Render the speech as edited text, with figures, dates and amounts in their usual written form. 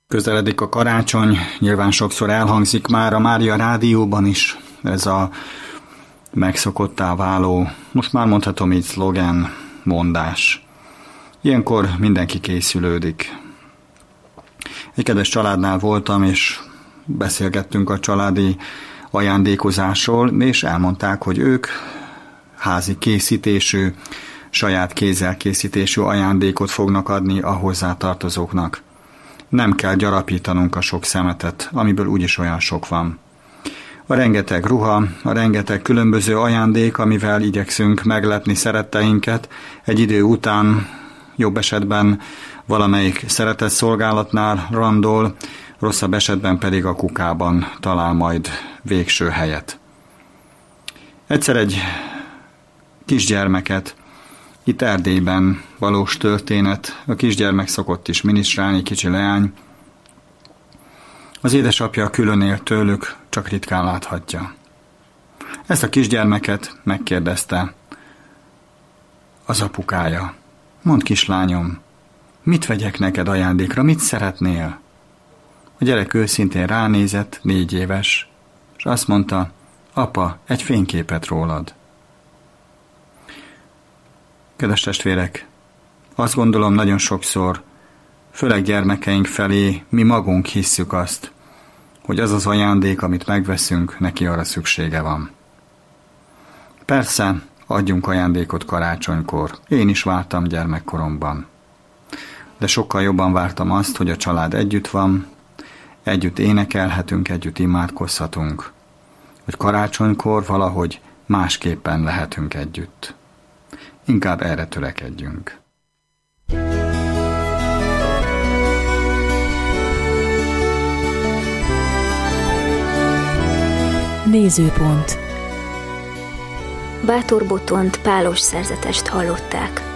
Közeledik a karácsony, nyilván sokszor elhangzik már a Mária rádióban is ez a megszokottá váló, most már mondhatom így szlogen, mondás. Ilyenkor mindenki készülődik. Egy kedves családnál voltam, és beszélgettünk a családi ajándékozásról, és elmondták, hogy ők házi készítésű, saját kézzel készítésű ajándékot fognak adni a hozzátartozóknak. Nem kell gyarapítanunk a sok szemetet, amiből úgyis olyan sok van. A rengeteg ruha, a rengeteg különböző ajándék, amivel igyekszünk meglepni szeretteinket, egy idő után jobb esetben valamelyik szeretett szolgálatnál randol, rosszabb esetben pedig a kukában talál majd végső helyet. Egyszer egy kisgyermeket, itt Erdélyben valós történet, a kisgyermek szokott is minisztrálni, kicsi leány. Az édesapja külön él tőlük, csak ritkán láthatja. Ezt a kisgyermeket megkérdezte az apukája. Mondd, kislányom, mit vegyek neked ajándékra, mit szeretnél? A gyerek őszintén ránézett, 4 éves, és azt mondta, apa, egy fényképet rólad. Kedves testvérek, azt gondolom nagyon sokszor, főleg gyermekeink felé mi magunk hisszük azt, hogy az az ajándék, amit megveszünk, neki arra szüksége van. Persze, adjunk ajándékot karácsonykor. Én is vártam gyermekkoromban. De sokkal jobban vártam azt, hogy a család együtt van, együtt énekelhetünk, együtt imádkozhatunk. Hogy karácsonykor valahogy másképpen lehetünk együtt. Inkább erre törekedjünk. Nézőpont. Bátor Botont pálos szerzetest hallották.